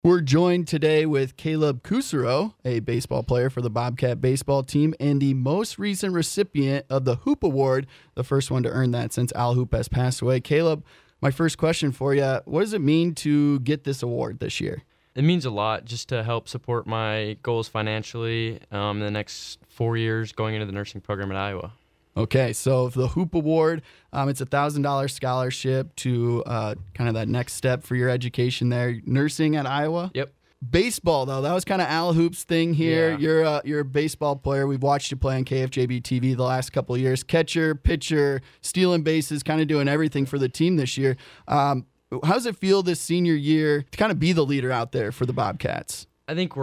We're joined today with Caleb Kusero, a baseball player for the Bobcat baseball team and the most recent recipient of the Hoop Award, the first one to earn that since Al Hoop has passed away. Caleb, my first question for you, what does it mean to get this award this year? It means a lot just to help support my goals financially in the next 4 years going into the nursing program at Iowa. Okay, so the Hoop Award, it's a $1,000 scholarship to kind of that next step for your education there, nursing at Iowa. Yep. Baseball, though, that was kind of Al Hoop's thing here. Yeah. You're a baseball player. We've watched you play on KFJB TV the last couple of years. Catcher, pitcher, stealing bases, kind of doing everything for the team this year. How does it feel this senior year to kind of be the leader out there for the Bobcats? I think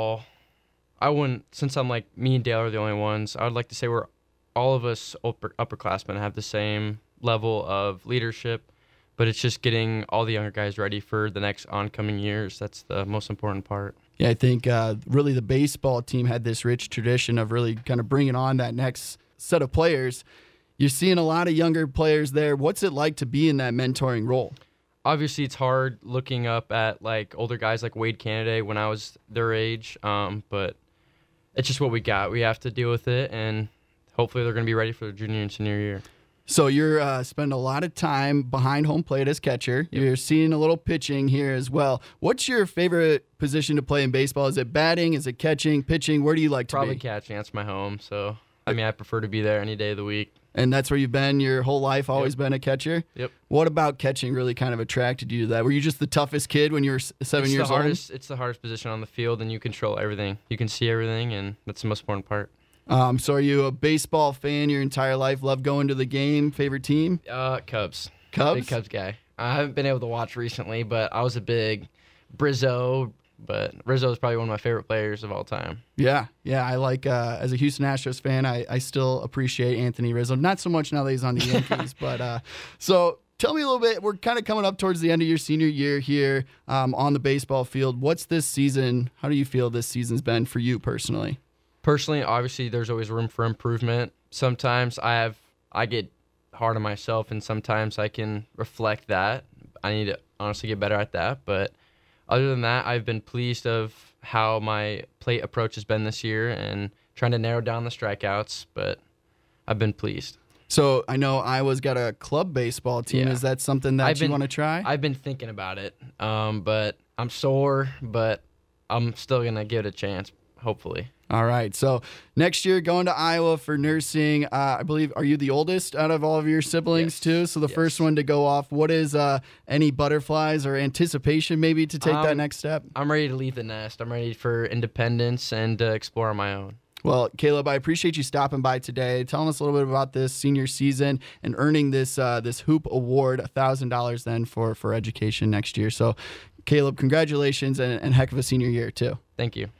since I'm like me and Dale are the only ones, I would like to say all of us upperclassmen have the same level of leadership, but it's just getting all the younger guys ready for the next oncoming years. That's the most important part. Yeah, I think really the baseball team had this rich tradition of really kind of bringing on that next set of players. You're seeing a lot of younger players there. What's it like to be in that mentoring role? Obviously, it's hard looking up at like older guys like Wade Canada when I was their age, but it's just what we got. We have to deal with it, and hopefully they're going to be ready for their junior and senior year. So you're spending a lot of time behind home plate as catcher. Yep. You're seeing a little pitching here as well. What's your favorite position to play in baseball? Is it batting? Is it catching, pitching? Where do you like to be? Probably catching. That's my home. So, I prefer to be there any day of the week. And that's where you've been your whole life, always been a catcher? Yep. What about catching really kind of attracted you to that? Were you just the toughest kid when you were 7 years old? It's the hardest position on the field, and you control everything. You can see everything, and that's the most important part. So are you a baseball fan your entire life? Love going to the game? Favorite team? Cubs. Cubs? Big Cubs guy. I haven't been able to watch recently, but I was a big Rizzo. But Rizzo is probably one of my favorite players of all time. Yeah. I like, as a Houston Astros fan, I still appreciate Anthony Rizzo. Not so much now that he's on the Yankees, but so tell me a little bit. We're kind of coming up towards the end of your senior year here on the baseball field. What's this season? How do you feel this season's been for you personally? Personally, obviously, there's always room for improvement. Sometimes I get hard on myself, and sometimes I can reflect that. I need to honestly get better at that. But other than that, I've been pleased of how my plate approach has been this year and trying to narrow down the strikeouts, but I've been pleased. So I know Iowa's got a club baseball team. Yeah. Is that something that you want to try? I've been thinking about it, but I'm sore, but I'm still going to give it a chance, hopefully. All right. So next year, going to Iowa for nursing. I believe, are you the oldest out of all of your siblings too? So the first one to go off. What is any butterflies or anticipation maybe to take that next step? I'm ready to leave the nest. I'm ready for independence and explore on my own. Well, Caleb, I appreciate you stopping by today, telling us a little bit about this senior season and earning this Hoop Award, $1,000 then for education next year. So, Caleb, congratulations and heck of a senior year too. Thank you.